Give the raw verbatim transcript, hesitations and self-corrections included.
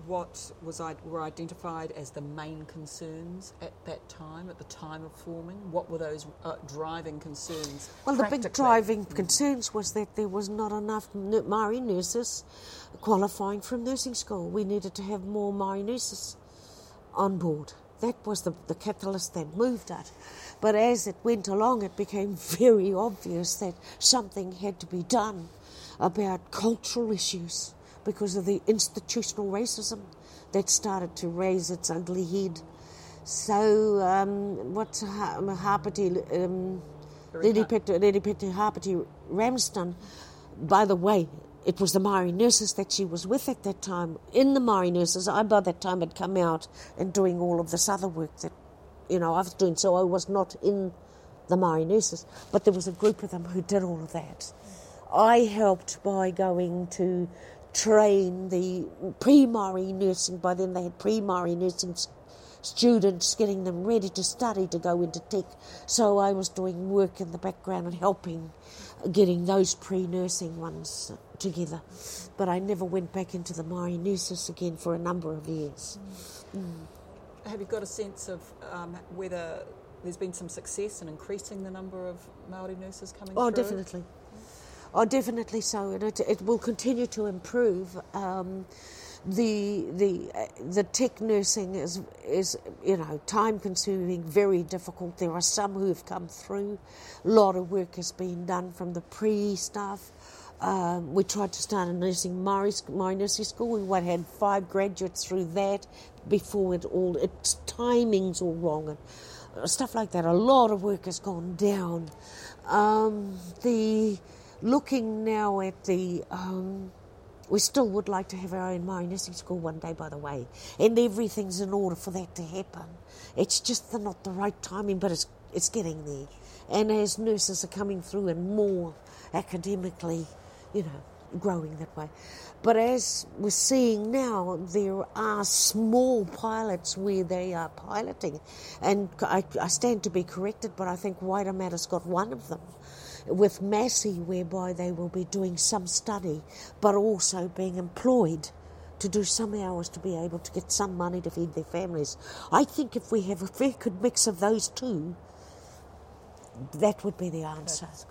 what was I, were identified as the main concerns at that time, at the time of forming? What were those uh, driving concerns? Well, the big driving mm. concerns was that there was not enough Māori nurses qualifying from nursing school. We needed to have more Māori nurses on board. That was the, the catalyst that moved it. But as it went along, it became very obvious that something had to be done about cultural issues because of the institutional racism that started to raise its ugly head. So, um, what's Hapati, um, Reripete Hapati Ramsden, by the way, it was the Māori nurses that she was with at that time. In the Māori nurses, I by that time had come out and doing all of this other work that, you know, I was doing, so I was not in the Māori nurses, but there was a group of them who did all of that. I helped by going to train the pre-Māori nursing. By then they had pre-Māori nursing students, getting them ready to study to go into tech. So I was doing work in the background and helping getting those pre-nursing ones together. But I never went back into the Māori nurses again for a number of years. Mm. Mm. Have you got a sense of um, whether there's been some success in increasing the number of Māori nurses coming oh, through? Oh, definitely. Oh, definitely so, and it, it will continue to improve. Um, the the uh, the tech nursing is is you know time consuming, very difficult. There are some who have come through. A lot of work has been done from the pre staff. Um, we tried to start a nursing Māori, Māori nursing school. We had five graduates through that before it all. Its timing's all wrong and stuff like that. A lot of work has gone down. Um, the Looking now at the, um, we still would like to have our own Māori nursing school one day, by the way, and everything's in order for that to happen. It's just the, not the right timing, but it's it's getting there. And as nurses are coming through and more academically, you know, growing that way. But as we're seeing now, there are small pilots where they are piloting, and I, I stand to be corrected, but I think Waitemata's got one of them, with Massey, whereby they will be doing some study, but also being employed to do some hours to be able to get some money to feed their families. I think if we have a very good mix of those two, that would be the answer.